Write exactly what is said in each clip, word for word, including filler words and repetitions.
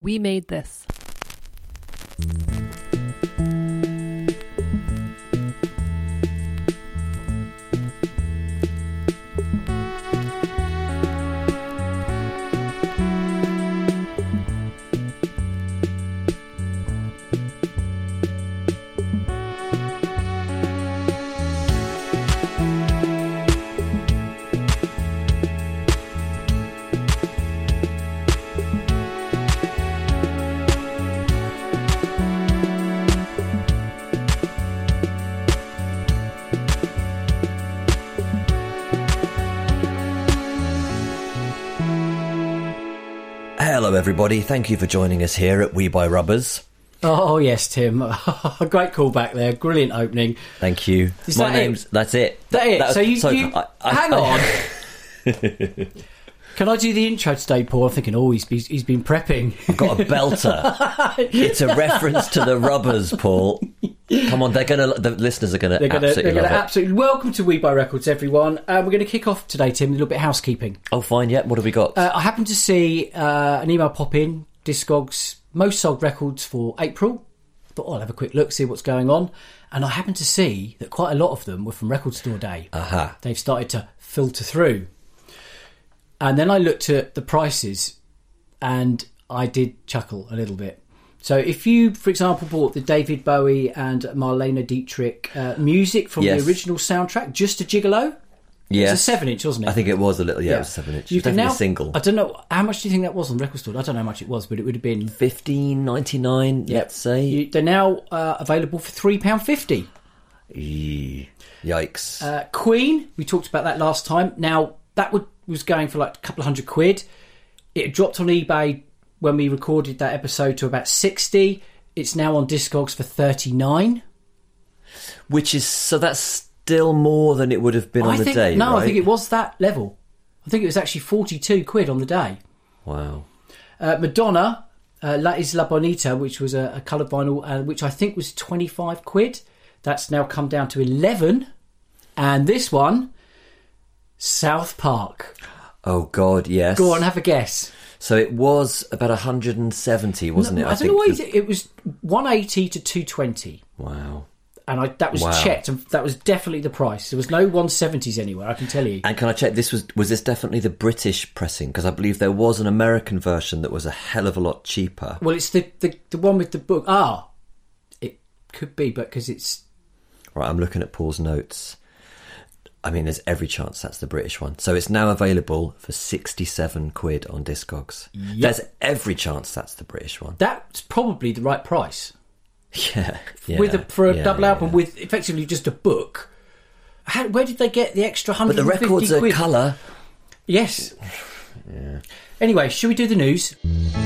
We made this. Hello everybody, thank you for joining us here at We Buy Rubbers. Oh yes, Tim. Great callback there, brilliant opening. Thank you. Is My that name's, it? that's it. That it? That was- so you, so you I- I- hang I- on. Can I do the intro today, Paul? I'm thinking, oh, he's, he's, he's been prepping. I've got a belter. It's a reference to the Rubbers, Paul. Come on, they're gonna. The listeners are gonna They're going absolutely to love it. absolutely welcome to We Buy Records, everyone. Uh, we're going to kick off today, Tim, with a little bit of housekeeping. Oh, fine. Yeah. What have we got? Uh, I happened to see uh, an email pop in, Discogs most sold records for April. Thought, oh, I'll have a quick look, see what's going on. And I happened to see that quite a lot of them were from Record Store Day. Aha. They've started to filter through. And then I looked at the prices and I did chuckle a little bit. So if you, for example, bought the David Bowie and Marlene Dietrich uh, music from Yes. the original soundtrack, Just a Gigolo, Yes. it was a seven inch, wasn't it? I think it was a little. Yeah, it was a seven inch. You It's can definitely now, a single. I don't know, how much do you think that was on Record Store? I don't know how much it was, but it would have been... Fifteen ninety nine. Let's say. You, they're now uh, available for three pounds fifty. Eee. Yikes. Uh, Queen, we talked about that last time. Now, that would, was going for like a couple of hundred quid. It dropped on eBay when we recorded that episode to about sixty. It's now on Discogs for thirty-nine. Which is so that's still more than it would have been on I the think, day. No, right? I think it was that level. I think it was actually forty-two quid on the day. Wow. Uh, Madonna, uh, La Isla Bonita, which was a, a coloured vinyl, uh, which I think was twenty-five quid. That's now come down to eleven. And this one, South Park. Oh God, yes. Go on, have a guess. So it was about one hundred seventy, wasn't No, it? I, don't know why the- it was one eighty to two twenty. Wow. And I, that was Wow. checked, and that was definitely the price. There was no one seventies anywhere, I can tell you. And can I check? This was was this definitely the British pressing? Because I believe there was an American version that was a hell of a lot cheaper. Well, it's the, the, the one with the book. Ah, it could be, but because it's... Right, I'm looking at Paul's notes. I mean, there's every chance that's the British one. So it's now available for sixty-seven quid on Discogs. Yep. There's every chance that's the British one. That's probably the right price. Yeah, yeah with a, for a yeah, double yeah, album yeah. with effectively just a book. How, where did they get the extra one But hundred the fifty records are quid? colour. Yes. Yeah. Anyway, should we do the news?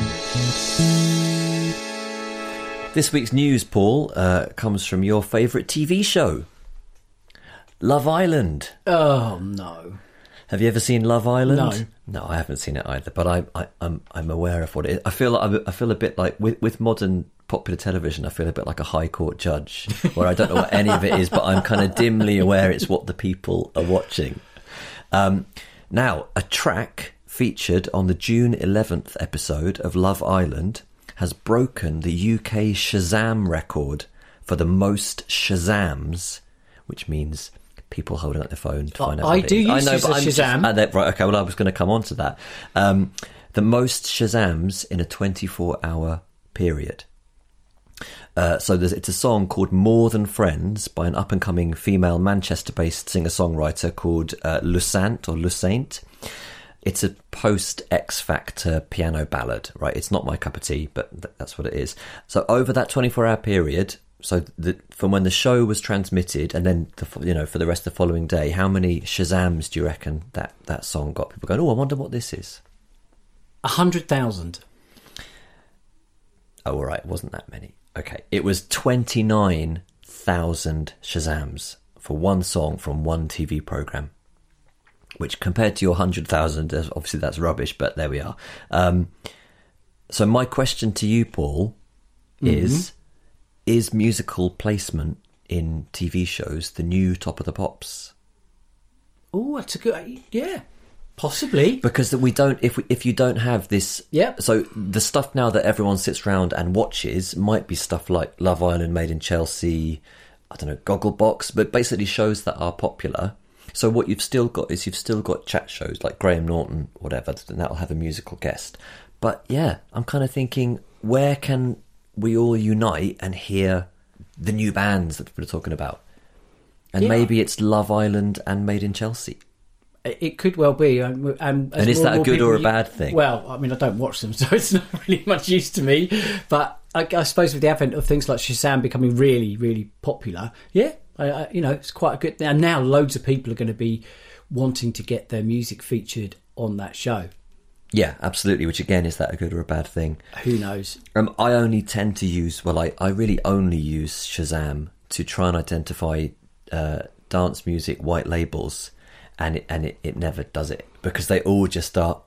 This week's news, Paul, uh, comes from your favourite T V show, Love Island. Oh, no. Have you ever seen Love Island? No. No, I haven't seen it either, but I, I, I'm I'm aware of what it is. I feel like I feel a bit like with, with modern popular television. I feel a bit like a high court judge, where I don't know what any of it is, but I'm kind of dimly aware it's what the people are watching. Um, now, a track featured on the June eleventh episode of Love Island has broken the U K Shazam record for the most Shazams, which means people holding up their phone to find out. I what it do is. use I know, Shaz- but I'm just- Shazam. uh, that- right, okay, well, I was going to come on to that. Um, the most Shazams in a twenty-four hour period. Uh, so there's, it's a song called More Than Friends by an up-and-coming female Manchester-based singer-songwriter called uh, Lucant or Lusaint. It's a post-X Factor piano ballad, right? It's not my cup of tea, but th- that's what it is. So over that twenty-four hour period, so the, from when the show was transmitted and then the, you know for the rest of the following day, how many Shazams do you reckon that, that song got? People going, oh, I wonder what this is. A hundred thousand. Oh, all right, it wasn't that many. Okay, it was twenty-nine thousand Shazams for one song from one T V programme, which compared to your one hundred thousand, obviously that's rubbish, but there we are. Um, so my question to you, Paul, is, mm-hmm. is musical placement in T V shows the new Top of the Pops? Oh, that's a good... Yeah. Possibly. Because that we don't, if we, if you don't have this, Yep. So the stuff now that everyone sits round and watches might be stuff like Love Island, Made in Chelsea, I don't know, Gogglebox, but basically shows that are popular. So what you've still got is you've still got chat shows like Graham Norton, whatever, and that'll have a musical guest. But yeah, I'm kind of thinking, where can we all unite and hear the new bands that people are talking about? And Yeah. maybe it's Love Island and Made in Chelsea. It could well be. And, and, And is more that and a more good people or a u- bad thing? Well, I mean, I don't watch them, so it's not really much use to me. But I, I suppose with the advent of things like Shazam becoming really, really popular, yeah, I, I, you know, it's quite a good. And now loads of people are going to be wanting to get their music featured on that show. Yeah, absolutely. Which again, is that a good or a bad thing? Who knows? Um, I only tend to use, well, I, I really only use Shazam to try and identify uh, dance music white labels, and it, and it, it never does it, because they all just start,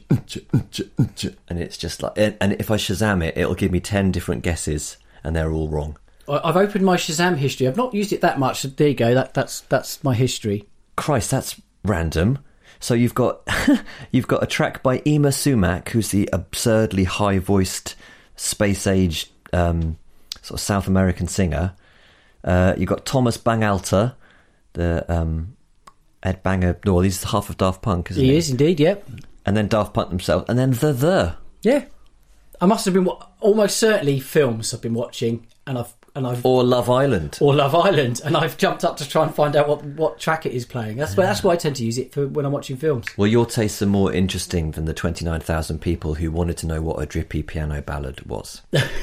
and it's just like, and if I Shazam it, it'll give me ten different guesses, and they're all wrong. I- I've opened my Shazam history. I've not used it that much. So there you go. That, that's that's my history. Christ, that's random. So you've got you've got a track by Ema Sumac, who's the absurdly high-voiced space age um, sort of South American singer. Uh, you've got Thomas Bangalter, the um, Ed Banger. No, he's half of Daft Punk, isn't he? He is indeed. Yep. And then Daft Punk themselves, and then the the. Yeah. I must have been wa- almost certainly films I've been watching, and I've and I've Or Love Island. or Love Island, and I've jumped up to try and find out what, what track it is playing. That's why that's why I tend to use it for when I'm watching films. Well, your tastes are more interesting than the twenty-nine thousand people who wanted to know what a drippy piano ballad was.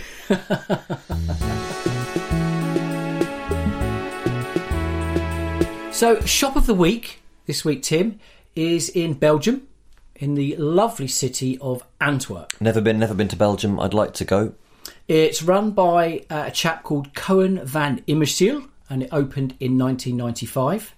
So, shop of the week this week, Tim, is in Belgium, in the lovely city of Antwerp. Never been, never been to Belgium. I'd like to go. It's run by uh, a chap called Cohen van Immersiel, and it opened in nineteen ninety-five.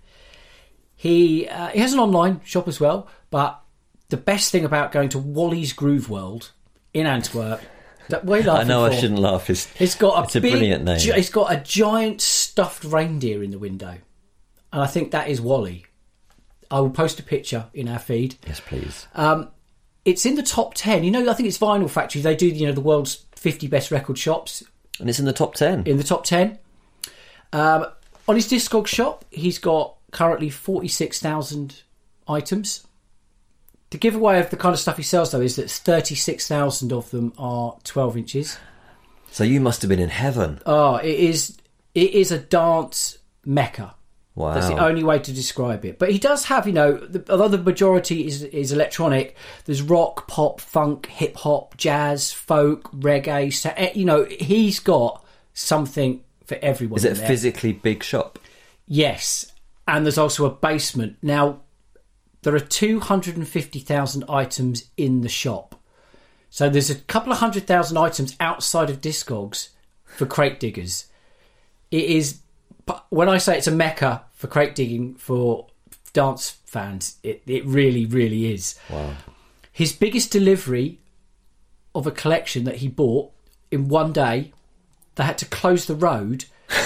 He uh, he has an online shop as well, but the best thing about going to Wally's Groove World in Antwerp, that way I laughing know I for, shouldn't laugh. It's, It's got a it's a big, brilliant name. gi- It's got a giant stuffed reindeer in the window, and I think that is Wally. I will post a picture in our feed. Yes, please. Um, it's in the top ten. You know, I think it's Vinyl Factory. They do, you know, the world's fifty best record shops. And it's in the top ten. In the top ten. Um, on his Discog shop, he's got currently forty-six thousand items. The giveaway of the kind of stuff he sells, though, is that thirty-six thousand of them are twelve inches. So you must have been in heaven. Oh, it is. It is a dance mecca. Wow. That's the only way to describe it. But he does have, you know, the, although the majority is is electronic, there's rock, pop, funk, hip hop, jazz, folk, reggae. So, eh, you know, he's got something for everyone. Is it in a there. physically big shop? Yes, and there's also a basement. Now, there are two hundred fifty thousand items in the shop. So there's a couple of hundred thousand items outside of Discogs for crate diggers. It is, but when I say it's a mecca for crate digging for dance fans, it, it really, really is. Wow. His biggest delivery of a collection that he bought in one day, they had to close the road.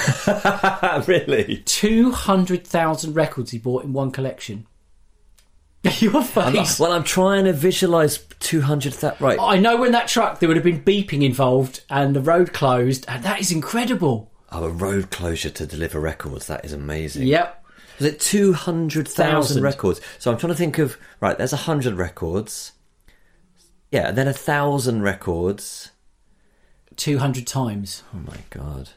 Really? two hundred thousand records he bought in one collection. Your I'm not- face. well, I'm trying to visualise two hundred thousand. Right. I know when that truck, there would have been beeping involved and the road closed, and that is incredible. Oh, a road closure to deliver records. That is amazing. Yep. Was it two hundred thousand Thousand. records? So I'm trying to think of, right, there's one hundred records. Yeah, and then one thousand records. two hundred times. Oh, my God.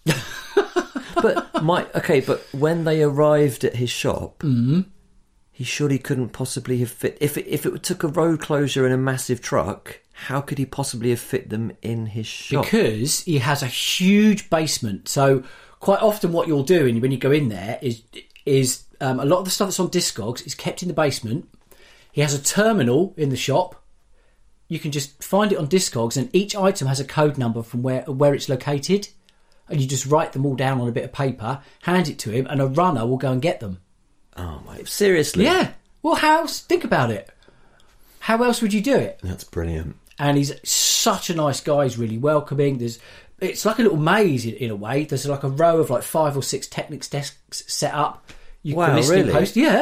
But, my, okay, but when they arrived at his shop, Mm-hmm. he surely couldn't possibly have fit... If it, if it took a road closure in a massive truck, how could he possibly have fit them in his shop? Because he has a huge basement. So quite often what you'll do when you go in there is is um, a lot of the stuff that's on Discogs is kept in the basement. He has a terminal in the shop. You can just find it on Discogs, and each item has a code number from where where it's located. And you just write them all down on a bit of paper, hand it to him, and a runner will go and get them. Oh, my... Seriously? Yeah. Well, how else? Think about it. How else would you do it? That's brilliant. And he's such a nice guy. He's really welcoming. There's, it's like a little maze in, in a way. There's like a row of like five or six Technics desks set up. You Wow, can list really? and post. Yeah.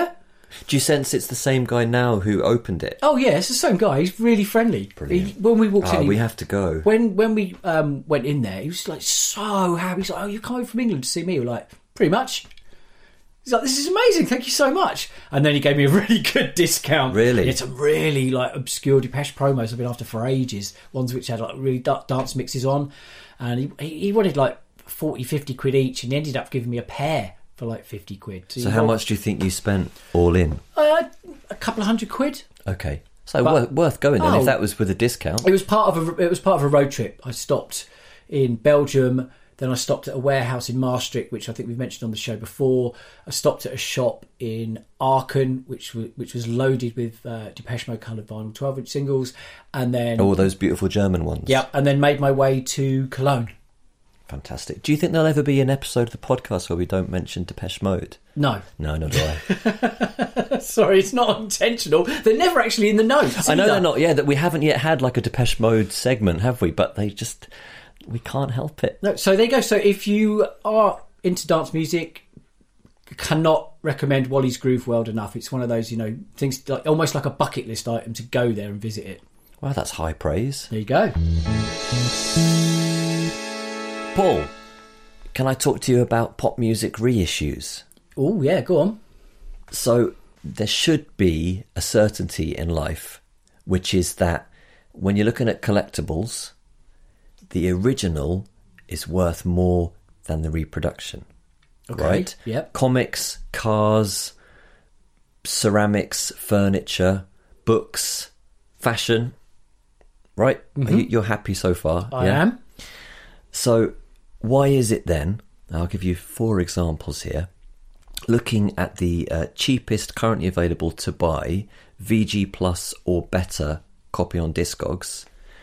Do you sense it's the same guy now who opened it? Oh yeah, it's the same guy. He's really friendly. Brilliant. He, when we walked Oh, in, he- we have to go. when when we um, went in there, he was like so happy. He's like, "Oh, you're coming from England to see me?" We're like, "Pretty much." He's like, "This is amazing. Thank you so much." And then he gave me a really good discount. Really? He had some really like obscure Depeche promos I've been after for ages. Ones which had like really da- dance mixes on, and he he he wanted like forty, fifty quid each, and he ended up giving me a pair for like fifty quid. So how much do you think you spent all in? Uh, a couple of hundred quid. Okay. So But- worth, worth going then Oh. if that was with a discount. It was part of a it was part of a road trip. I stopped in Belgium, then I stopped at a warehouse in Maastricht, which I think we've mentioned on the show before. I stopped at a shop in Aachen, which was, which was loaded with uh, Depeche Mode coloured vinyl twelve inch singles, and then All those beautiful German ones. yeah, and then made my way to Cologne. Fantastic. Do you think there'll ever be an episode of the podcast where we don't mention Depeche Mode? No, No, not do I. sorry, it's not intentional. They're never actually in the notes. I know either. they're not. Yeah, that we haven't yet had like a Depeche Mode segment, have we? But they just we can't help it. No, so there you go. So if you are into dance music, cannot recommend Wally's Groove World enough. It's one of those, you know, things like, almost like a bucket list item to go there and visit it. Wow, that's high praise. There you go. Paul, can I talk to you about pop music reissues? Oh yeah, go on. So there should be a certainty in life, which is that when you're looking at collectibles, the original is worth more than the reproduction. Okay. Right? Yep. Comics, cars, ceramics, furniture, books, fashion. Right? Are you, you're happy so far? Mm-hmm. I am. So why is it then, I'll give you four examples here, looking at the uh, cheapest currently available to buy V G Plus or better copy on Discogs,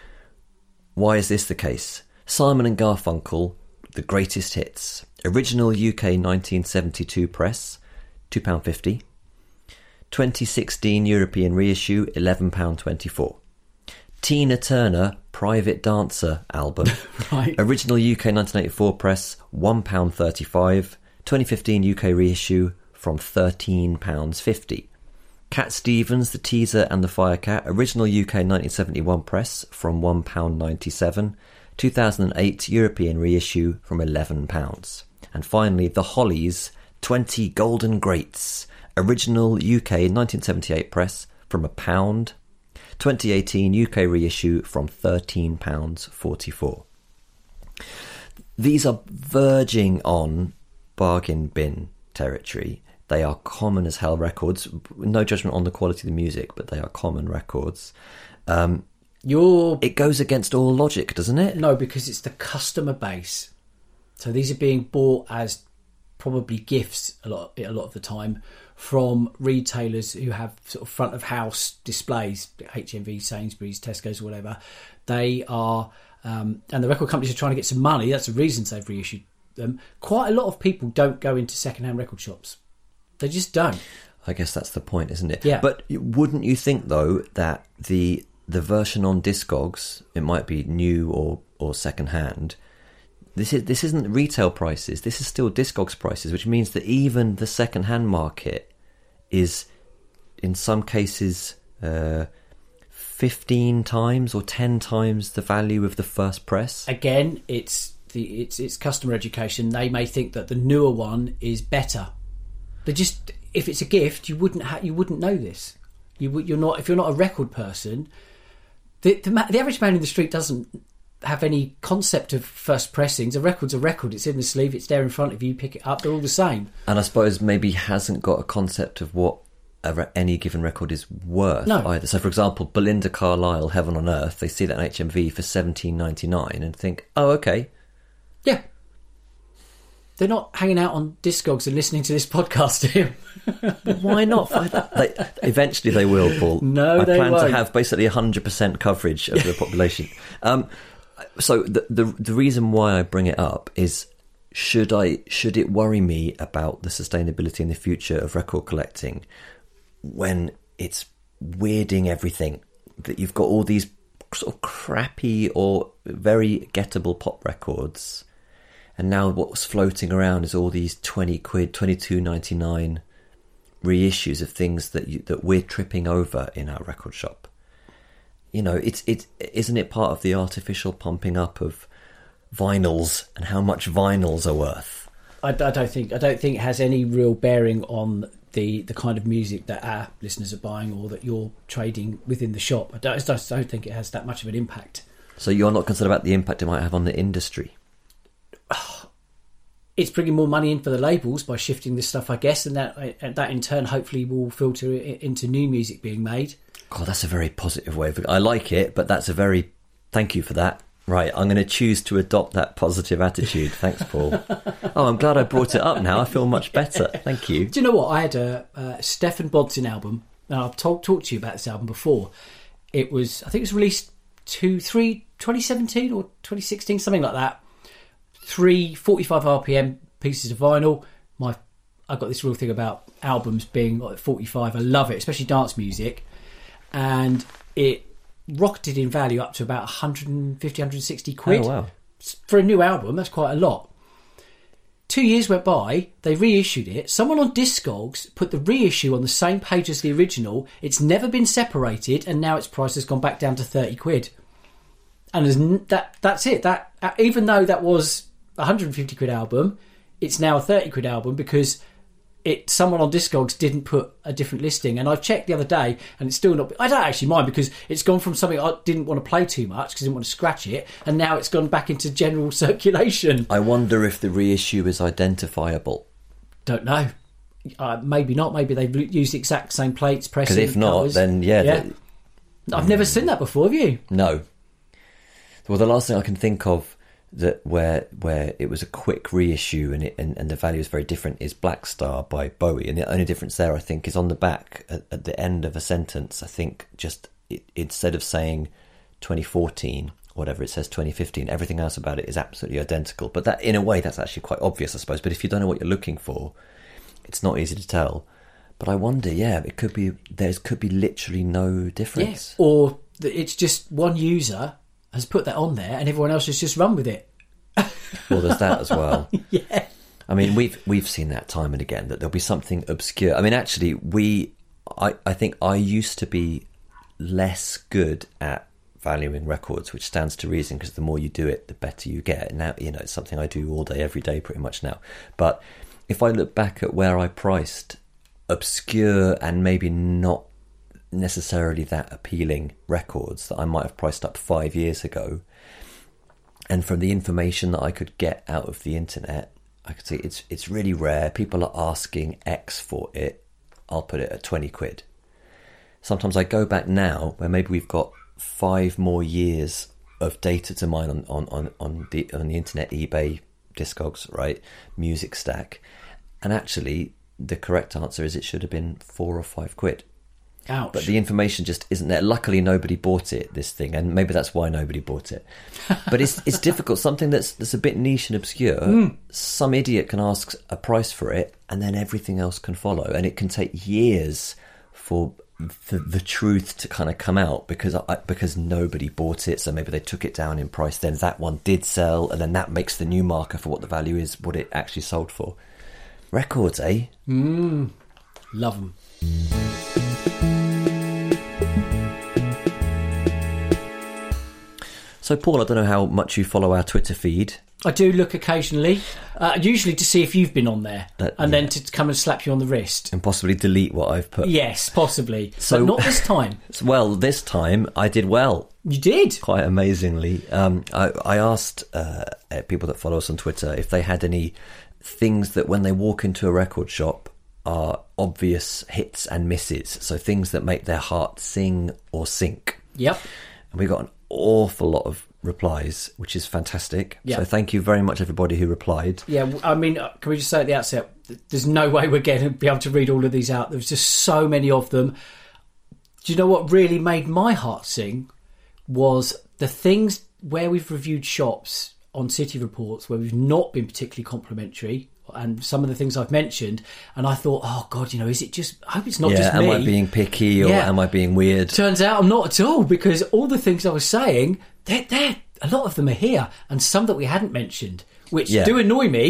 why is this the case? Simon and Garfunkel, The Greatest Hits, original U K nineteen seventy-two press, two pounds fifty, twenty sixteen European reissue, eleven pounds twenty-four. Tina Turner Private Dancer album, Right. original U K nineteen eighty-four press, one pound thirty-five, twenty fifteen U K reissue from thirteen pounds fifty. Cat Stevens, The Teaser and the Firecat, original U K nineteen seventy-one press from one pound ninety-seven, two thousand eight European reissue from eleven pounds. And finally, The Hollies, twenty Golden Greats, original U K nineteen seventy-eight press from a pound, twenty eighteen U K reissue from thirteen pounds forty-four. These are verging on bargain bin territory. They are common as hell records. No judgment on the quality of the music, but they are common records. Um, You're it goes against all logic, doesn't it? no, because it's the customer base. So these are being bought as probably gifts a lot a lot of the time from retailers who have sort of front of house displays, H M V, Sainsbury's, Tesco's, or whatever. They are, um, and the record companies are trying to get some money. That's the reasons they've reissued them. Quite a lot of people don't go into second-hand record shops. They just don't. I guess that's the point, isn't it? Yeah. But wouldn't you think, though, that the the version on Discogs, it might be new or, or second hand, this is this isn't retail prices. This is still Discogs prices, which means that even the second hand market is, in some cases, uh, fifteen times or ten times the value of the first press. Again, it's the it's it's customer education. They may think that the newer one is better. They just, if it's a gift, you wouldn't ha- you wouldn't know this. You would you're not if you're not a record person. The the, ma- the average man in the street doesn't have any concept of first pressings. A record's a record. It's in the sleeve. It's there in front of you. You pick it up. They're all the same. And I suppose maybe hasn't got a concept of what a re- any given record is worth No. either. So, for example, Belinda Carlisle, Heaven on Earth, they see that on H M V for seventeen ninety-nine and think, oh, okay. Yeah. They're not hanging out on Discogs and listening to this podcast, Tim. Why not? they, eventually they will, Paul. No, I they plan won't. to have basically one hundred percent coverage of the population. Um, so the, the the reason why I bring it up is, should I should it worry me about the sustainability in the future of record collecting when it's weirding everything, that you've got all these sort of crappy or very gettable pop records, and now what's floating around is all these twenty quid, twenty-two ninety-nine reissues of things that you, that we're tripping over in our record shop. You know, it's it isn't it part of the artificial pumping up of vinyls and how much vinyls are worth? I, I don't think I don't think it has any real bearing on the, the kind of music that our listeners are buying or that you're trading within the shop. I don't, I just don't think it has that much of an impact. So you're not concerned about the impact it might have on the industry? It's bringing more money in for the labels by shifting this stuff, I guess, and that and that in turn hopefully will filter it into new music being made. God, that's a very positive way of it. I like it, but that's a very... Thank you for that. Right, I'm going to choose to adopt that positive attitude. Thanks, Paul. Oh, I'm glad I brought it up now. I feel much better. Thank you. Do you know what? I had a, a Stefan Bodsin album, and I've told, talked to you about this album before. It was, I think it was released two, three, twenty seventeen or twenty sixteen, something like that. Three forty-five R P M pieces of vinyl. My, I've got this real thing about albums being like forty-five. I love it, especially dance music. And it rocketed in value up to about one fifty, one sixty quid. Oh, wow. For a new album, that's quite a lot. Two years went by, they reissued it. Someone on Discogs put the reissue on the same page as the original. It's never been separated, and now its price has gone back down to thirty quid. And there's n- that that's it. That uh, even though that was a one hundred fifty quid album, it's now a thirty quid album because it someone on Discogs didn't put a different listing. And I checked the other day, and it's still not... I don't actually mind because it's gone from something I didn't want to play too much because I didn't want to scratch it, and now it's gone back into general circulation. I wonder if the reissue is identifiable. Don't know. Uh, maybe not. Maybe they've used the exact same plates, pressing. Because if not, colours. then yeah. yeah. The, I've never seen that before, have you? No. Well, the last thing I can think of that where where it was a quick reissue and it and, and the value is very different is Black Star by Bowie, and the only difference there I think is on the back at, at the end of a sentence. I think just it, instead of saying twenty fourteen, whatever, it says twenty fifteen. Everything else about it is absolutely identical. But that, in a way, that's actually quite obvious, I suppose. But if you don't know what you're looking for, it's not easy to tell. But I wonder, yeah, it could be there could be literally no difference, yeah. Or it's just one user has put that on there and everyone else has just run with it. Well, there's that as well. Yeah. I mean, we've we've seen that time and again, that there'll be something obscure. I mean, actually, we, I, I think I used to be less good at valuing records, which stands to reason because the more you do it, the better you get. Now, you know, it's something I do all day, every day, pretty much now. But if I look back at where I priced obscure and maybe not necessarily that appealing records that I might have priced up five years ago, and from the information that I could get out of the internet, I could see it's it's really rare. People are asking X for it. I'll put it at twenty quid. Sometimes I go back now where maybe we've got five more years of data to mine on, on, on, on the on the internet, eBay, Discogs, right, Music Stack, and actually the correct answer is it should have been four or five quid. Ouch. But the information just isn't there. Luckily, nobody bought it, this thing, and maybe that's why nobody bought it. But it's it's difficult. Something that's that's a bit niche and obscure. Mm. Some idiot can ask a price for it, and then everything else can follow. And it can take years for the, the truth to kind of come out because I, because nobody bought it. So maybe they took it down in price. Then that one did sell, and then that makes the new marker for what the value is, what it actually sold for. Records, eh? Mm. Love them. So, Paul, I don't know how much you follow our Twitter feed. I do look occasionally, uh, usually to see if you've been on there, That- and yeah. then to come and slap you on the wrist. And possibly delete what I've put. Yes, possibly. So- But not this time. Well, this time I did well, You did. quite amazingly. Um, I, I asked uh, people that follow us on Twitter if they had any things that when they walk into a record shop are obvious hits and misses. So things that make their heart sing or sink. Yep. And we got an awful lot of replies, which is fantastic. Yeah. So thank you very much, everybody who replied. Yeah, I mean, uh, can we just say at the outset, th- there's no way we're going to be able to read all of these out. There's just so many of them. Do you know what really made my heart sing? Was the things where we've reviewed shops on City Reports where we've not been particularly complimentary, and some of the things I've mentioned, and I thought, oh God, you know, is it just, I hope it's not yeah, just am me. I being picky or Yeah. am I being weird? Turns out I'm not at all, because all the things I was saying, they're, they're, a lot of them are here, and some that we hadn't mentioned, which Yeah. do annoy me,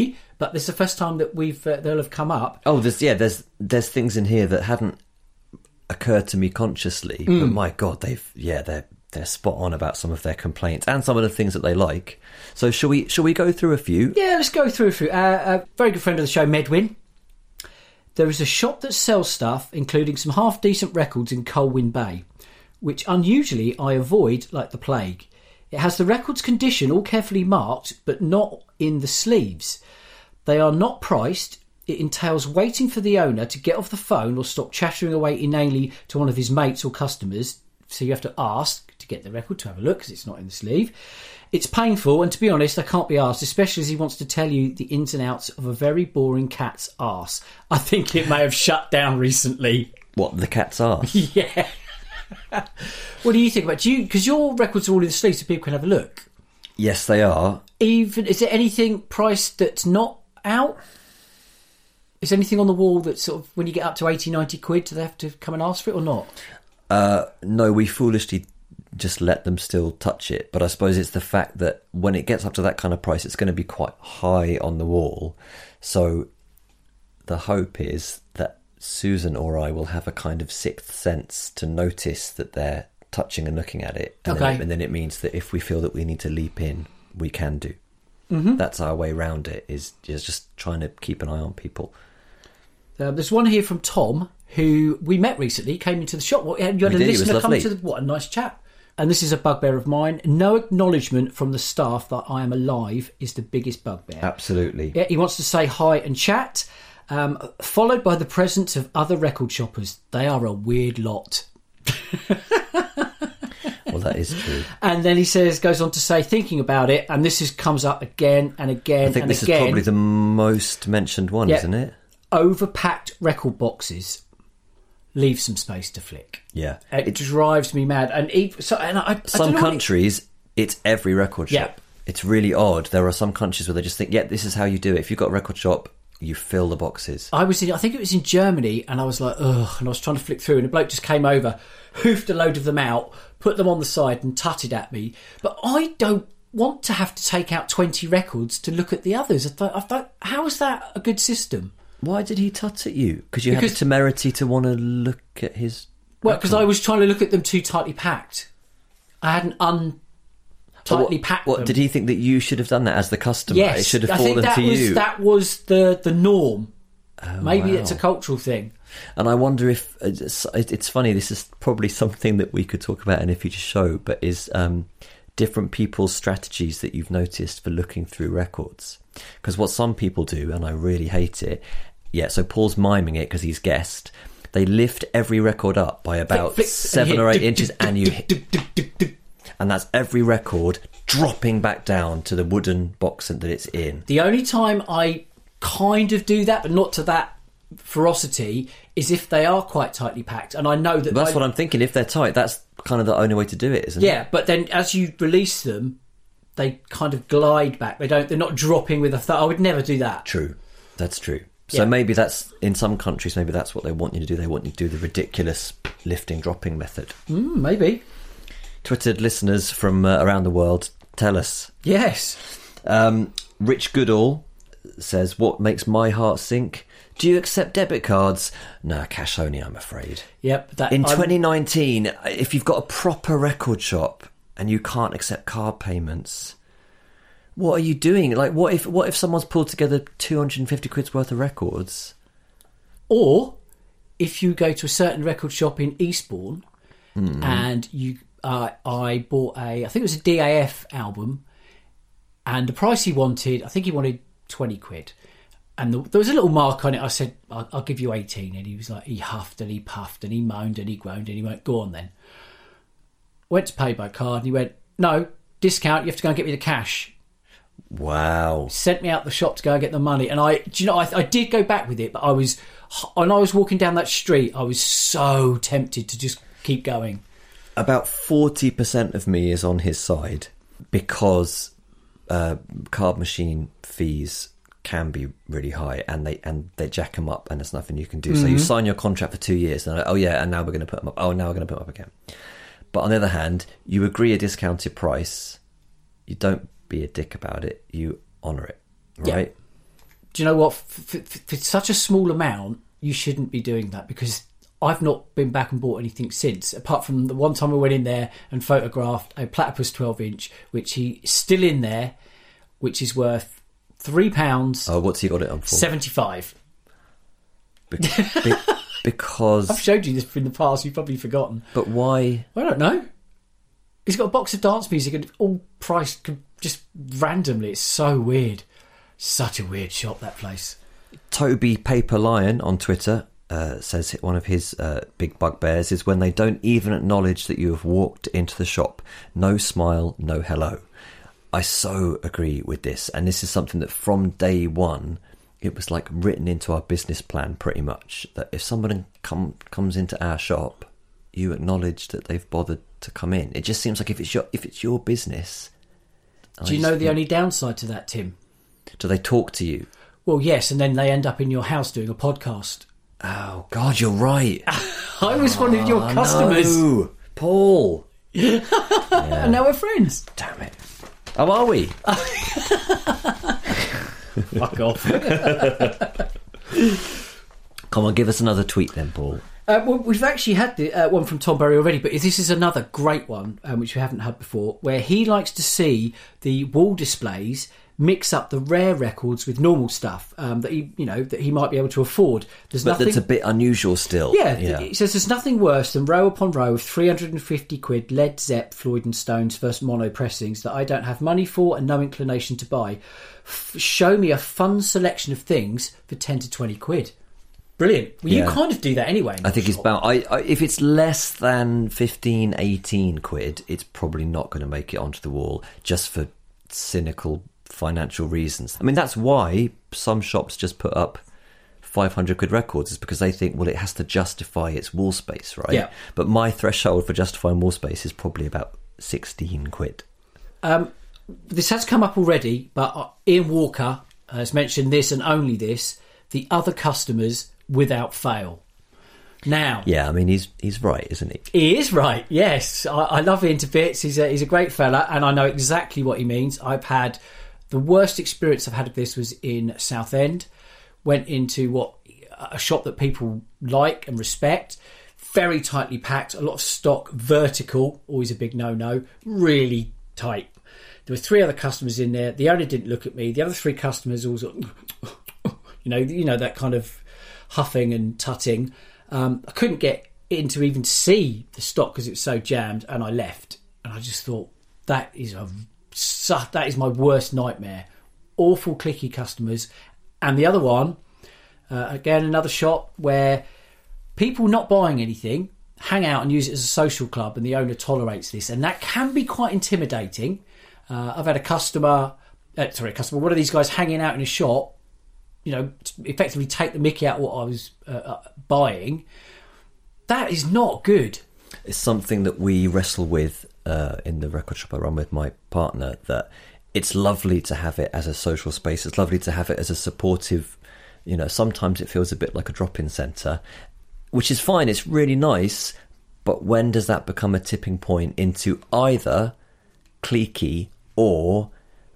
but this is the first time that we've uh, they'll have come up. Oh, there's yeah, there's there's things in here that hadn't occurred to me consciously, Mm. but my God, they've yeah, they're they're spot on about some of their complaints and some of the things that they like. So shall we shall we go through a few? Yeah, let's go through a few. Uh, a very good friend of the show, Medwin. There is a shop that sells stuff, including some half-decent records in Colwyn Bay, which unusually I avoid like the plague. It has the record's condition all carefully marked, but not in the sleeves. They are not priced. It entails waiting for the owner to get off the phone or stop chattering away inanely to one of his mates or customers. So you have to ask to get the record to have a look because it's not in the sleeve. It's painful, and to be honest, I can't be asked, especially as he wants to tell you the ins and outs of a very boring cat's arse. I think it may have shut down recently. What, the cat's arse? Yeah. What do you think about do you? Because your records are all in the sleeve so people can have a look. Yes, they are. Even is there anything priced that's not out? Is there anything on the wall that sort of when you get up to eighty, ninety quid, do they have to come and ask for it or not? Uh, no, we foolishly just let them still touch it. But I suppose it's the fact that when it gets up to that kind of price, it's going to be quite high on the wall. So the hope is that Susan or I will have a kind of sixth sense to notice that they're touching and looking at it. And, okay. then, it, and then it means that if we feel that we need to leap in, we can do. Mm-hmm. That's our way around it, is, is just trying to keep an eye on people. Uh, there's one here from Tom, who we met recently, came into the shop. What, you had We a did, he was listener come lovely. to the... What a nice chap. And this is a bugbear of mine. No acknowledgement from the staff that I am alive is the biggest bugbear. Absolutely. Yeah, he wants to say hi and chat, um, followed by the presence of other record shoppers. They are a weird lot. Well, that is true. And then he says, goes on to say, thinking about it, and this is comes up again and again I think and this again. is probably the most mentioned one, Yeah. isn't it? Overpacked record boxes leave some space to flick. Yeah. It, drives me mad. And, he, so, and I, I Some don't know what countries, it's every record Yeah. shop. It's really odd. There are some countries where they just think, yeah, this is how you do it. If you've got a record shop, you fill the boxes. I was in, I think it was in Germany, and I was like, ugh, and I was trying to flick through, and a bloke just came over, hoofed a load of them out, put them on the side, and tutted at me. But I don't want to have to take out twenty records to look at the others. I thought, I thought how is that a good system? Why did he tut at you? Because you Because- had the temerity to want to look at his... Well, because record. I was trying to look at them too tightly packed. I hadn't un tightly what, packed what, them. Did he think that you should have done that as the customer? Yes, It should have I think fallen that to was you. that was the the norm. Oh, Maybe wow. it's a cultural thing. And I wonder if... It's, it's funny, this is probably something that we could talk about in a future show, but is um, different people's strategies that you've noticed for looking through records. Because what some people do, and I really hate it... Yeah, so Paul's miming it because he's guessed. They lift every record up by about Flick, flick, seven and you or hit eight duk, inches, duk, and you duk, hit, duk, duk, duk, duk. and that's every record dropping back down to the wooden box that it's in. The only time I kind of do that, but not to that ferocity, is if they are quite tightly packed, and I know that That's I- what I'm thinking. If they're tight, that's kind of the only way to do it, isn't it? Yeah, but then as you release them, they kind of glide back. They don't. They're not dropping with a thud. I would never do that. True. That's true. So Yeah. maybe that's, in some countries, maybe that's what they want you to do. They want you to do the ridiculous lifting, dropping method. Mm, maybe. Twittered listeners from uh, around the world, tell us. Yes. Um, Rich Goodall says, what makes my heart sink? Do you accept debit cards? No, cash only, I'm afraid. Yep. That, In I'm- twenty nineteen, if you've got a proper record shop and you can't accept card payments, what are you doing? Like, what if what if someone's pulled together two hundred fifty quid's worth of records? Or if you go to a certain record shop in Eastbourne and you, uh, I bought a, I think it was a D A F album, and the price he wanted, I think he wanted twenty quid. And the, there was a little mark on it. I said, I'll, I'll give you eighteen. And he was like, he huffed and he puffed and he moaned and he groaned and he went, go on then. Went to pay by card and he went, no, discount, you have to go and get me the cash. Wow. Sent me out the shop to go and get the money, and I, do you know, I, I did go back with it, but I was, when I was walking down that street, I was so tempted to just keep going. About forty percent of me is on his side because uh, card machine fees can be really high, and they and they jack them up, and there's nothing you can do. So you sign your contract for two years, and like, oh yeah, and now we're going to put them up. Oh, now we're going to put them up again. But on the other hand, you agree a discounted price. You don't be a dick about it. You honour it, right? do you know what? For, for, for such a small amount, you shouldn't be doing that, because I've not been back and bought anything since, apart from the one time I went in there and photographed a Platypus twelve inch, which he is still in there, which is worth three pounds. Oh, what's he got it on for? seventy-five. Be- be- because I've showed you this in the past. You've probably forgotten. But why? I don't know. He's got a box of dance music and all priced just randomly. It's so weird. Such a weird shop, that place. Toby Paper Lion on Twitter uh, says one of his uh, big bugbears is when they don't even acknowledge that you have walked into the shop. No smile, no hello. I so agree with this, and this is something that from day one, it was like written into our business plan pretty much, that if someone come, comes into our shop, you acknowledge that they've bothered to come in. It just seems like if it's your if it's your business. Do I you know the only downside to that, Tim? Do they talk to you? Well, yes, and then they end up in your house doing a podcast. Oh God, you're right. I was one of your oh, customers, no. Paul. Yeah. And now we're friends. Damn it. Oh, are we? Fuck off. Come on, give us another tweet then, Paul. Uh, well, we've actually had the, uh, one from Tom Berry already, but this is another great one, um, which we haven't had before, where he likes to see the wall displays mix up the rare records with normal stuff um, that he, you know, that he might be able to afford. There's but nothing. That's a bit unusual still. Yeah, yeah. He says there's nothing worse than row upon row of three hundred fifty quid Led Zepp, Floyd and Stones first mono pressings that I don't have money for and no inclination to buy. F- show me a fun selection of things for ten to twenty quid. Brilliant. Well, Yeah. you kind of do that anyway. I think it's about. I, I, if it's less than fifteen, eighteen quid, it's probably not going to make it onto the wall, just for cynical financial reasons. I mean, that's why some shops just put up five hundred quid records, is because they think, well, it has to justify its wall space, right? Yeah. But my threshold for justifying wall space is probably about sixteen quid. Um, this has come up already, but uh, Ian Walker has mentioned this and only this, the other customers without fail. Now, Yeah, I mean, he's he's right, isn't he? he is right, yes. I, I love Ian to bits. He's a, he's a great fella, and I know exactly what he means. I've had... The worst experience I've had of this was in Southend. Went into what a shop that people like and respect. Very tightly packed. A lot of stock. Vertical. Always a big no-no. Really tight. There were three other customers in there. The owner didn't look at me. The other three customers also... You know, you know that kind of huffing and tutting. Um, I couldn't get in to even see the stock because it was so jammed, and I left. And I just thought, that is a... So, that is my worst nightmare. Awful clicky customers. And the other one, uh, again, another shop where people not buying anything hang out and use it as a social club, and the owner tolerates this, and that can be quite intimidating. Uh, I've had a customer, uh, sorry, a customer, one of these guys hanging out in a shop, you know, effectively take the mickey out of what I was uh, uh, buying. That is not good. It's something that we wrestle with uh, in the record shop I run with my partner, that it's lovely to have it as a social space. It's lovely to have it as a supportive, you know, sometimes it feels a bit like a drop-in centre, which is fine. It's really nice. But when does that become a tipping point into either cliquey or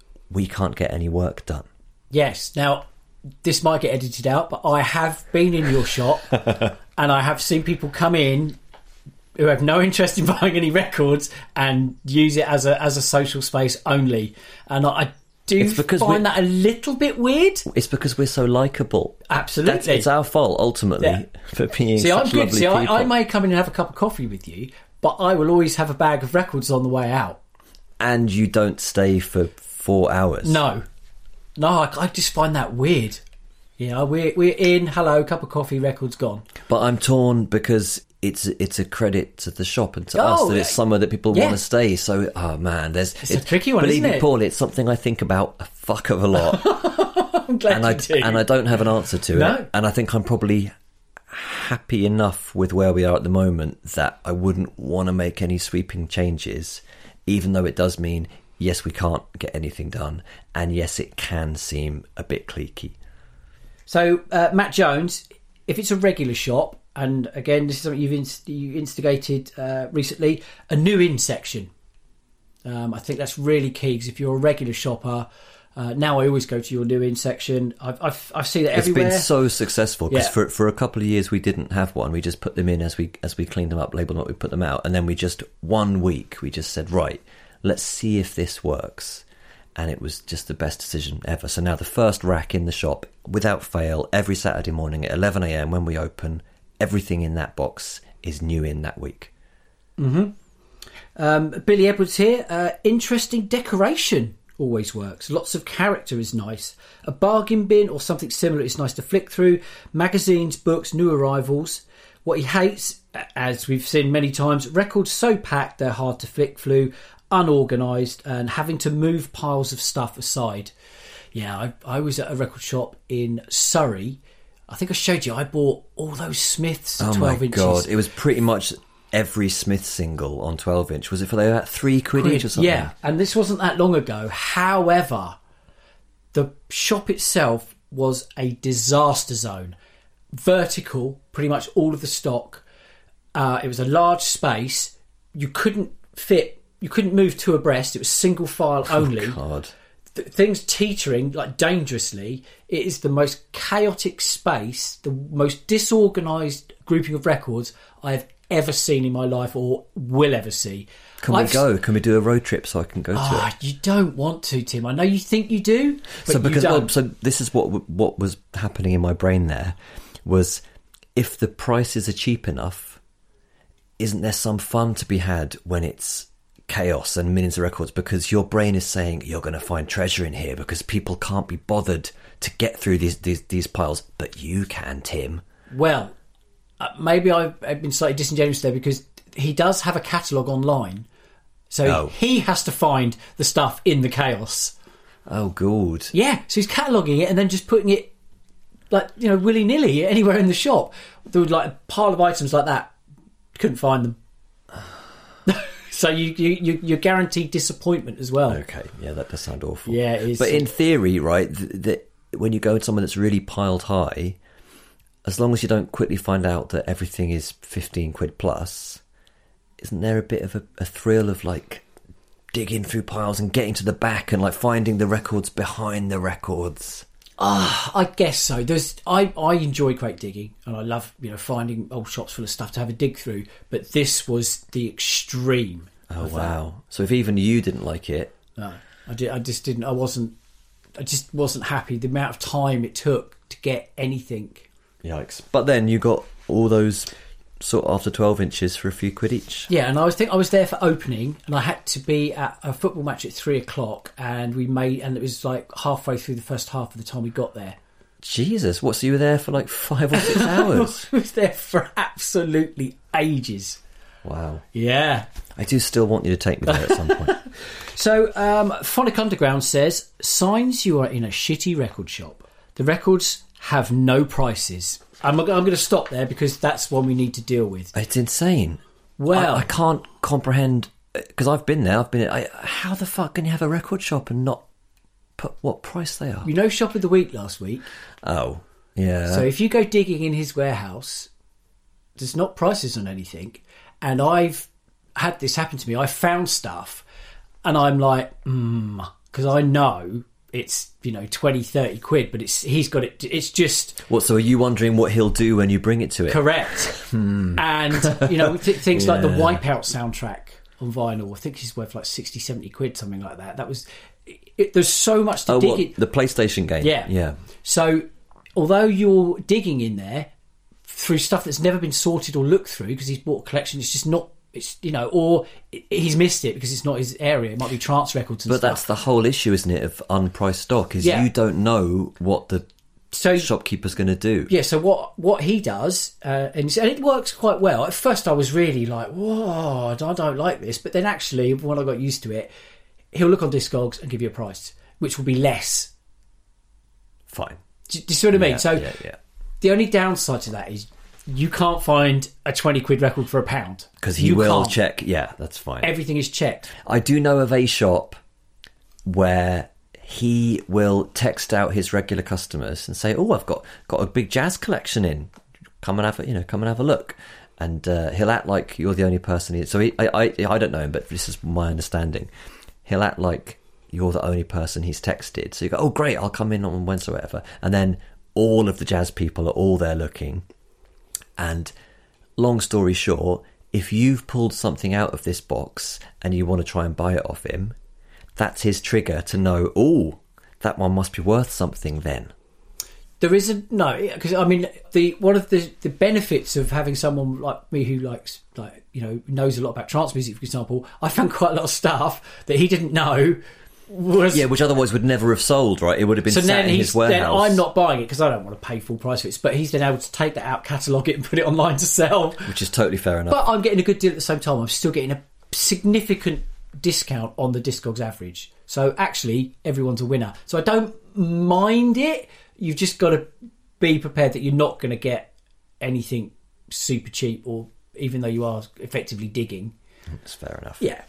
we can't get any work done? Yes. Now, this might get edited out, but I have been in your shop and I have seen people come in who have no interest in buying any records and use it as a as a social space only. And I do It's because find we're- that a little bit weird. It's because we're so likeable. Absolutely. That's, it's our fault, ultimately, Yeah. for being See, such I'm good. lovely See, I, people. I may come in and have a cup of coffee with you, but I will always have a bag of records on the way out. And you don't stay for four hours. No. No, I, I just find that weird. You know, we're, we're in, hello, cup of coffee, records gone. But I'm torn because it's it's a credit to the shop and to Oh, us that it's yeah. somewhere that people Yeah. want to stay. So, oh man, there's It's a tricky one, believe isn't me, it? Paul, it's something I think about a fuck of a lot, I'm glad and you I do. and I don't have an answer to No. it. And I think I'm probably happy enough with where we are at the moment that I wouldn't want to make any sweeping changes, even though it does mean yes, we can't get anything done, and yes, it can seem a bit cliquey. So, uh, Matt Jones, if it's a regular shop, and again, this is something you've inst- you instigated uh, recently, a new in section. Um, I think that's really key, because if you're a regular shopper, Uh, now I always go to your new in section. I've, I've, I've seen it It's everywhere. been so successful because Yeah. for for a couple of years we didn't have one. We just put them in as we as we cleaned them up, labelled them up, we put them out, and then we just one week we just said, right, let's see if this works, and it was just the best decision ever. So now the first rack in the shop, without fail, every Saturday morning at eleven a.m. when we open, everything in that box is new in that week. Mm-hmm. Um, Billy Edwards here. Uh, interesting decoration. Always works. Lots of character is nice. A bargain bin or something similar is nice to flick through. Magazines, books, new arrivals. What he hates, as we've seen many times, records so packed they're hard to flick through, unorganised, and having to move piles of stuff aside. Yeah, I, I was at a record shop in Surrey. I think I showed you. I bought all those Smiths Oh twelve my inches. god! It was pretty much every Smith single on twelve inch. Was it for they were at three quid, Quid, each or something? Yeah, and this wasn't that long ago. However, the shop itself was a disaster zone. Vertical, pretty much all of the stock. Uh, it was a large space. You couldn't fit, you couldn't move two abreast. It was single file only. Oh god. Th- things teetering like dangerously. It is the most chaotic space, the most disorganised grouping of records I've ever seen in my life or will ever see. Can I've we go? Can we do a road trip so I can go to Ah, it? you don't want to, Tim. I know you think you do, but So because you don't. well, so this is what what was happening in my brain. There was, if the prices are cheap enough, isn't there some fun to be had when it's chaos and millions of records? Because your brain is saying you're going to find treasure in here because people can't be bothered to get through these these, these piles, but you can, Tim. Well, uh, maybe I've, I've been slightly disingenuous there because he does have a catalogue online. So Oh. he has to find the stuff in the chaos. Oh, good. Yeah, so he's cataloguing it and then just putting it, like, you know, willy-nilly anywhere in the shop. There was like a pile of items like that. Couldn't find them. So you, you, you, you're guaranteed disappointment as well. Okay, yeah, that does sound awful. Yeah, it is. But in theory, right, th- th- when you go to someone that's really piled high, as long as you don't quickly find out that everything is fifteen quid plus, isn't there a bit of a, a thrill of like digging through piles and getting to the back and like finding the records behind the records? Ah, I guess so. There's, I, I enjoy crate digging and I love, you know, finding old shops full of stuff to have a dig through. But this was the extreme. Oh, of that. wow. So if even you didn't like it, No, I did. I just didn't. I wasn't. I just wasn't happy. The amount of time it took to get anything. yikes. But then you got all those sort of after twelve inches for a few quid each. Yeah, and I was think I was there for opening, and I had to be at a football match at three o'clock, and we made, and it was like halfway through the first half of the time we got there. Jesus, what, so you were there for like five or six hours? I was there for absolutely ages. Wow. Yeah. I do still want you to take me there at some point. So, um, Phonic Underground says, signs you are in a shitty record shop. The records have no prices. I'm, I'm going to stop there because that's one we need to deal with. It's insane. Well, I, I can't comprehend, because I've been there. I've been. I, how the fuck can you have a record shop and not put what price they are? you know Shop of the Week last week. Oh, yeah. So if you go digging in his warehouse, there's not prices on anything. And I've had this happen to me. I found stuff and I'm like, hmm, because I know it's, you know, twenty, thirty quid, but it's he's got it. It's just what? So are you wondering what he'll do when you bring it to it? correct. And, you know, th- things like the Yeah. Wipeout soundtrack on vinyl, I think it's worth like sixty, seventy quid, something like that. That was, it, there's so much to Oh, dig what, in. the PlayStation game? Yeah. Yeah. So, although you're digging in there through stuff that's never been sorted or looked through because he's bought a collection, it's just not, it's, you know, or he's missed it because it's not his area. It might be trance records and But stuff. that's the whole issue, isn't it, of unpriced stock, is Yeah. you don't know what the so shopkeeper's going to do. yeah. So what what he does, uh, and, and it works quite well. At first, I was really like, whoa, I don't like this. But then actually, when I got used to it, he'll look on Discogs and give you a price, which will be less. Fine. Do, do you see what I mean? Yeah, so yeah, yeah. the only downside to that is you can't find a twenty quid record for a pound. Because he You will can't. check. Yeah, that's fine. Everything is checked. I do know of a shop where he will text out his regular customers and say, "Oh, I've got got a big jazz collection in. Come and have a you know, come and have a look." And uh, he'll act like you're the only person. He, so he, I, I, I don't know him, but this is my understanding. He'll act like you're the only person he's texted. So you go, oh, great, I'll come in on Wednesday or whatever. And then all of the jazz people are all there looking. And long story short, if you've pulled something out of this box and you want to try and buy it off him, that's his trigger to know, oh, that one must be worth something then. There is a no, because I mean, the one of the, the benefits of having someone like me who likes, like, you know, knows a lot about trance music, for example, I found quite a lot of stuff that he didn't know was yeah, which otherwise would never have sold, right? It would have been so sat then in he's, his warehouse. Then I'm not buying it because I don't want to pay full price for it. But he's then able to take that out, catalogue it, and put it online to sell, which is totally fair enough. But I'm getting a good deal at the same time. I'm still getting a significant discount on the Discogs average. So actually, everyone's a winner. So I don't mind it. You've just got to be prepared that you're not going to get anything super cheap, or even though you are effectively digging. That's fair enough. Yeah.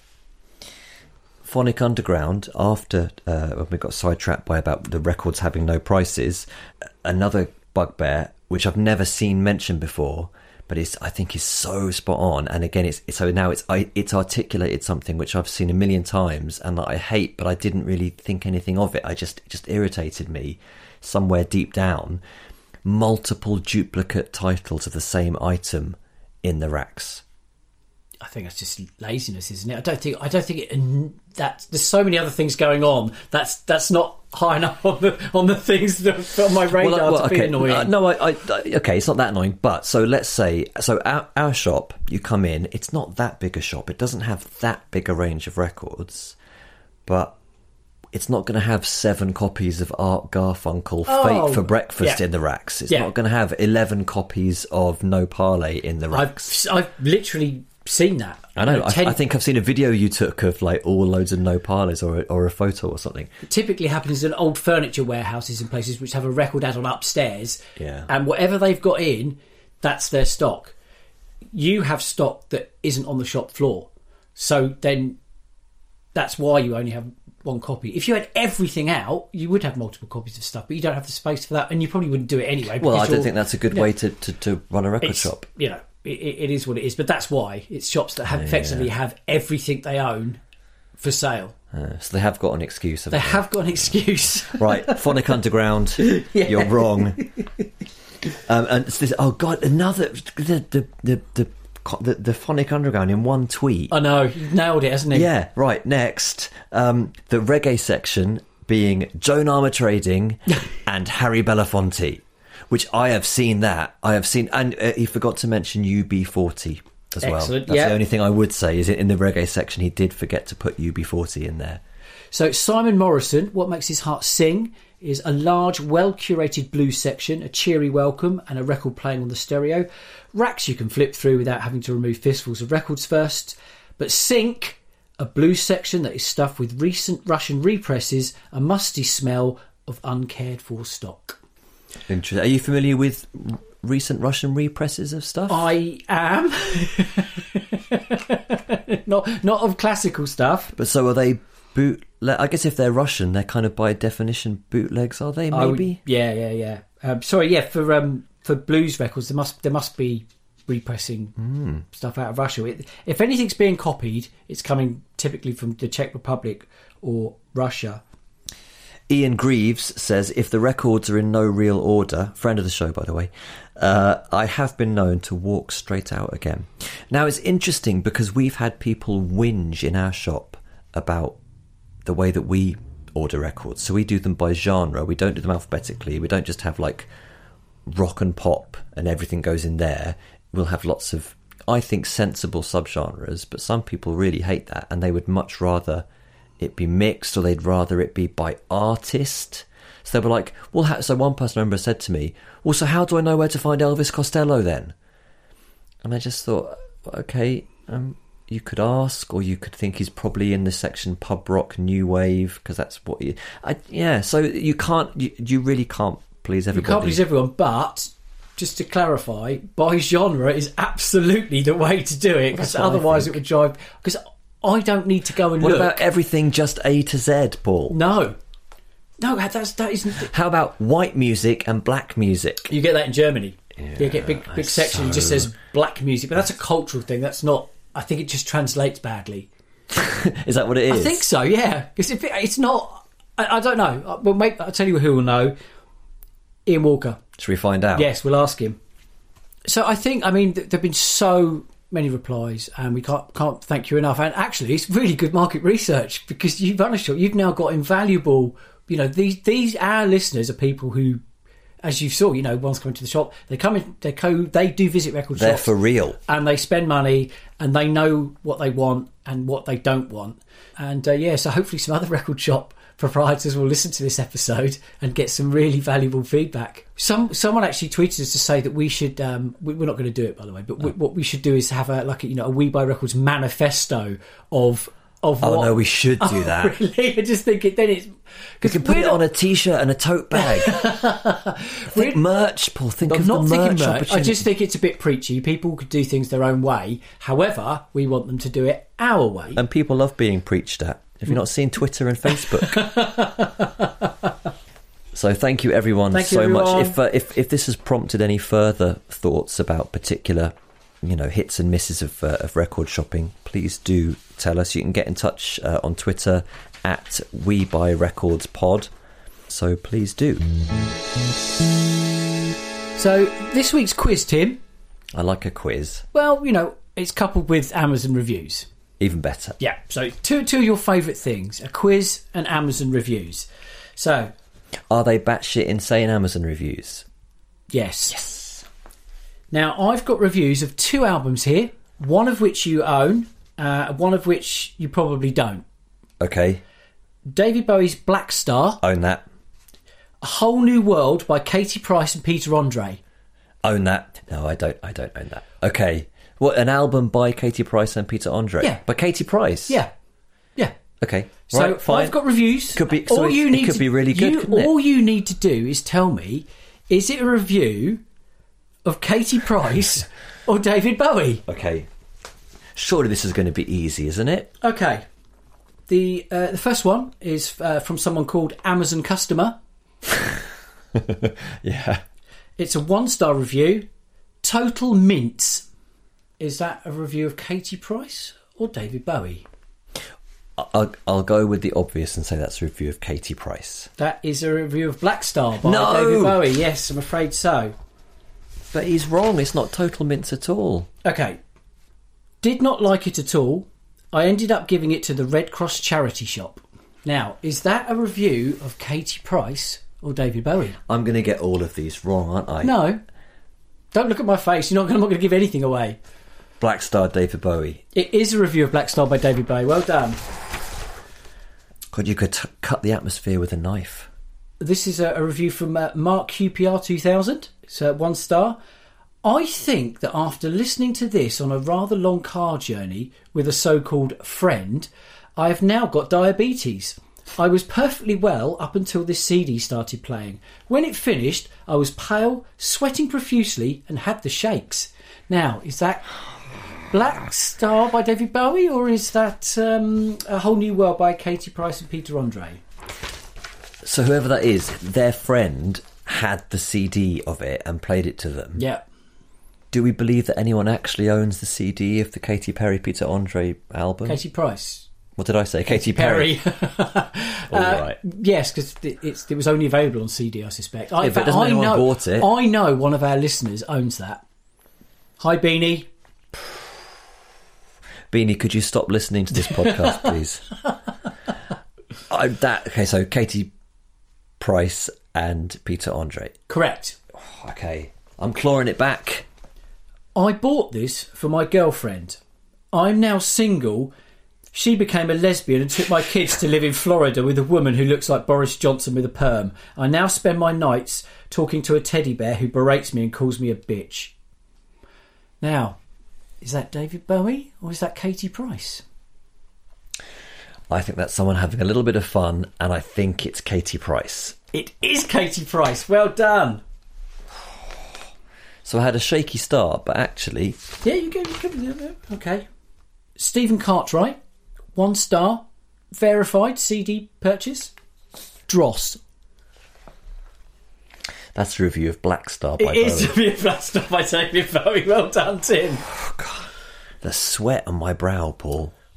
Phonic Underground, after uh, when we got sidetracked by about the records having no prices, another bugbear which I've never seen mentioned before, but it's I think is so spot on. And again, it's, it's so now it's I, it's articulated something which I've seen a million times and that I hate, but I didn't really think anything of it. I just it just irritated me somewhere deep down. Multiple duplicate titles of the same item in the racks. I think that's just laziness, isn't it? I don't think I don't think it, that there's so many other things going on. That's that's not high enough on the on the things that are on my radar well, well, to okay. be annoying. Uh, no, I, I, okay, it's not that annoying. But so let's say, so our, our shop, you come in, it's not that big a shop. It doesn't have that big a range of records, but it's not going to have seven copies of Art Garfunkel Oh, Fate for Breakfast yeah. in the racks. It's Yeah. not going to have eleven copies of No Parley in the racks. I've I've literally seen that. I know. I, Ten- I think I've seen a video you took of like all loads of No Parleys or, or a photo or something. It typically happens in old furniture warehouses and places which have a record add-on upstairs. Yeah. And whatever they've got in, that's their stock. You have stock that isn't on the shop floor. So then that's why you only have one copy. If you had everything out, you would have multiple copies of stuff, but you don't have the space for that, and you probably wouldn't do it anyway. Well, I because don't you're- think that's a good yeah. way to, to, to run a record It's, shop. You know, it, it is what it is, but that's why it's shops that have effectively have everything they own for sale. Uh, so they have got an excuse. They haven't have got an excuse. Right, Phonic Underground, you're wrong. Um, and it's this, oh god, another the the the the, the, the Phonic Underground in one tweet. I know, he's nailed it, hasn't he? Yeah, right. Next, um, the reggae section being Joan Armour Trading and Harry Belafonte, which I have seen that. I have seen, and uh, he forgot to mention U B forty as well. Excellent, That's yeah. the only thing I would say is in the reggae section he did forget to put U B forty in there. So Simon Morrison, What Makes His Heart Sing, is a large, well-curated blues section, a cheery welcome, and a record playing on the stereo. Racks you can flip through without having to remove fistfuls of records first. But Sync, a blues section that is stuffed with recent Russian represses, a musty smell of uncared-for stock. Interesting. Are you familiar with r- recent Russian represses of stuff? I am. not not of classical stuff. But so are they boot? I guess if they're Russian, they're kind of by definition bootlegs, are they? I would- Maybe. yeah, yeah, yeah. Um, sorry, yeah. For um, for blues records, there must there must be repressing Mm. stuff out of Russia. It, if anything's being copied, it's coming typically from the Czech Republic or Russia. Ian Greaves says, if the records are in no real order, friend of the show, by the way, uh, I have been known to walk straight out again. Now, it's interesting because we've had people whinge in our shop about the way that we order records. So we do them by genre. We don't do them alphabetically. We don't just have like rock and pop and everything goes in there. We'll have lots of, I think, sensible subgenres, but some people really hate that and they would much rather it be mixed, or they'd rather it be by artist. So they were like, well, how, so one person I remember said to me, well, so how do I know where to find Elvis Costello then? And I just thought, okay, um, you could ask, or you could think he's probably in the section pub rock, new wave, because that's what you, I, yeah, so you can't, you, you really can't please everybody. You can't please everyone, but just to clarify, by genre is absolutely the way to do it, because That's what I otherwise it think. would drive. Because I don't need to go and What look. about everything just A to Z, Paul? No, no, that's that isn't. How about white music and black music? You get that in Germany. Yeah, you get big big that's section. It just so- says black music, but that's a cultural thing. That's not. I think it just translates badly. Is that what it is? I think so, yeah. Because if it, it's not... I, I don't know. Well, maybe, I'll tell you who will know. Ian Walker. Should we find out? Yes, we'll ask him. So I think, I mean, th- there have been so many replies, and we can't can't thank you enough. And actually, it's really good market research, because you've run a shop. You've now got invaluable... You know, these these our listeners are people who, as you saw, you know, one's coming to the shop. They come in, they co, they do visit record They're shops. for real. And they spend money, and they know what they want and what they don't want. And uh, yeah, so hopefully some other record shop proprietors will listen to this episode and get some really valuable feedback. Some someone actually tweeted us to say that we should. Um, we, we're not going to do it, by the way. But we, what we should do is have a like a, you know a We Buy Records manifesto of. Of oh what? No, we should do oh, that. Really? I just think it. Then it's we can put it not... on a T-shirt and a tote bag. Think merch, Paul. Think I'm of not the thinking merch. merch. I just think it's a bit preachy. People could do things their own way. However, we want them to do it our way. And people love being preached at. Have you not seen Twitter and Facebook? So thank you, everyone, thank so you, everyone. much. If uh, if if this has prompted any further thoughts about particular, you know, hits and misses of uh, of record shopping, please do tell us. You can get in touch uh, on Twitter at We Buy Records Pod. So please do. So this week's quiz, Tim. I like a quiz. Well, you know, it's coupled with Amazon reviews. Even better. Yeah. So two two of your favourite things: a quiz and Amazon reviews. So, are they batshit insane Amazon reviews? Yes. Yes. Now I've got reviews of two albums here. One of which you own. Uh, one of which you probably don't. Okay. David Bowie's Black Star. Own that. A Whole New World by Katie Price and Peter Andre. Own that. No, I don't. I don't own that. Okay. What, an album by Katie Price and Peter Andre? Yeah. By Katie Price? Yeah. Yeah. Okay. So right, fine. I've got reviews. Could be. So all it, you it need could to, be really good. You, couldn't all it? you need to do is tell me: is it a review of Katie Price or David Bowie? Okay. Surely this is going to be easy, isn't it? Okay. The uh, the first one is uh, from someone called Amazon Customer. Yeah. It's a one star review. Total mints. Is that a review of Katie Price or David Bowie? I'll, I'll go with the obvious and say that's a review of Katie Price. That is a review of Black Star by No! David Bowie. Yes, I'm afraid so. But he's wrong. It's not Total Mints at all. Okay. Did not like it at all. I ended up giving it to the Red Cross charity shop. Now, is that a review of Katie Price or David Bowie? I'm going to get all of these wrong, aren't I? No. Don't look at my face. You're not, I'm not going to give anything away. Black Star, David Bowie. It is a review of Black Star by David Bowie. Well done. God, you could t- cut the atmosphere with a knife. This is a, a review from uh, Mark Q P R two thousand. It's uh, one star. I think that after listening to this on a rather long car journey with a so-called friend, I have now got diabetes. I was perfectly well up until this C D started playing. When it finished, I was pale, sweating profusely, and had the shakes. Now, is that Black Star by David Bowie, or is that um, A Whole New World by Katie Price and Peter Andre? So whoever that is, their friend had the C D of it and played it to them. Yeah. Do we believe that anyone actually owns the C D of the Katy Perry Peter Andre album? Katie Price. What did I say? Katy Perry. uh, All right. Yes, because it, it's, it was only available on C D, I suspect. I, Yeah, but doesn't I anyone know, bought it? I know one of our listeners owns that. Hi, Beanie. Beanie, could you stop listening to this podcast, please? I, that okay. So Katy Price and Peter Andre. Correct. Okay, I'm clawing it back. I bought this for my girlfriend. I'm now single. She became a lesbian and took my kids to live in Florida with a woman who looks like Boris Johnson with a perm. I now spend my nights talking to a teddy bear who berates me and calls me a bitch. Now, is that David Bowie or is that Katie Price? I think that's someone having a little bit of fun, and I think it's Katy Price. It is Katie Price. Well done. So I had a shaky start, but actually... Yeah, you go. You go. Okay. Stephen Cartwright, one star, verified C D purchase. Dross. That's a review of Black Star by It is Bowie. a review of Black Star by David Bowie. Well done, Tim. Oh, God. The sweat on my brow, Paul.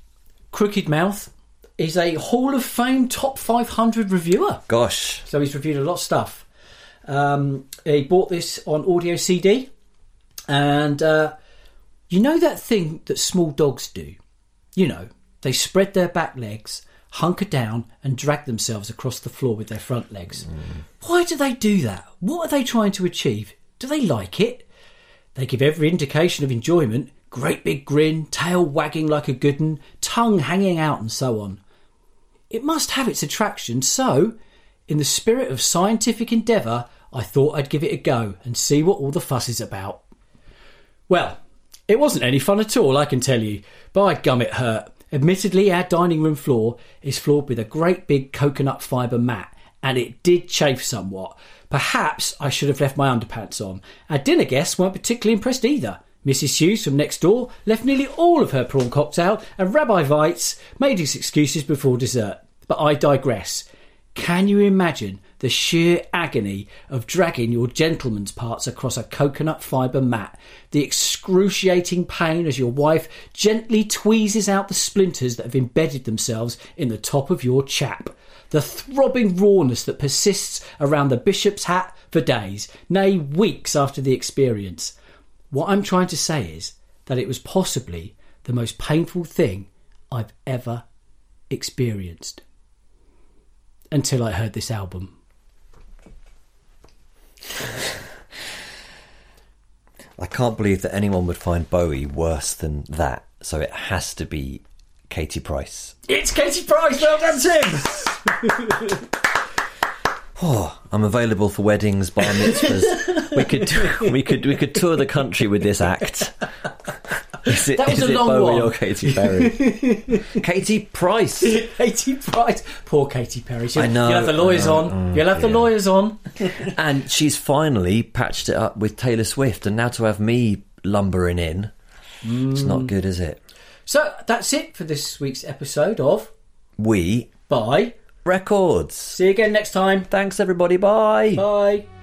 Crooked Mouth is a Hall of Fame top five hundred reviewer. Gosh. So he's reviewed a lot of stuff. Um, he bought this on audio C D. And uh, you know that thing that small dogs do? You know, they spread their back legs, hunker down and drag themselves across the floor with their front legs. Mm. Why do they do that? What are they trying to achieve? Do they like it? They give every indication of enjoyment. Great big grin, tail wagging like a good 'un, tongue hanging out and so on. It must have its attraction, so, in the spirit of scientific endeavour, I thought I'd give it a go and see what all the fuss is about. Well, it wasn't any fun at all, I can tell you. By gum, it hurt. Admittedly, our dining room floor is floored with a great big coconut fibre mat, and it did chafe somewhat. Perhaps I should have left my underpants on. Our dinner guests weren't particularly impressed either. Missus Hughes from next door left nearly all of her prawn cocktail, and Rabbi Weitz made his excuses before dessert. But I digress. Can you imagine the sheer agony of dragging your gentleman's parts across a coconut fibre mat? The excruciating pain as your wife gently tweezes out the splinters that have embedded themselves in the top of your chap. The throbbing rawness that persists around the bishop's hat for days, nay, weeks after the experience. What I'm trying to say is that it was possibly the most painful thing I've ever experienced. Until I heard this album. I can't believe that anyone would find Bowie worse than that. So it has to be Katie Price. It's Katie Price! Well done, Tim! Oh, I'm available for weddings, bar mitzvahs. We could do, we could we could tour the country with this act. Is it, that was is a it long Bowie one. or Katy Perry? Katie Price. Katie Price. Poor Katy Perry. She'll, I know. You'll have the lawyers know, on. mm, You'll have the yeah. lawyers on. And she's finally patched it up with Taylor Swift, and now to have me lumbering in, mm. it's not good, is it? So that's it for this week's episode of We Buy Records. See you again next time. Thanks, everybody. Bye. Bye.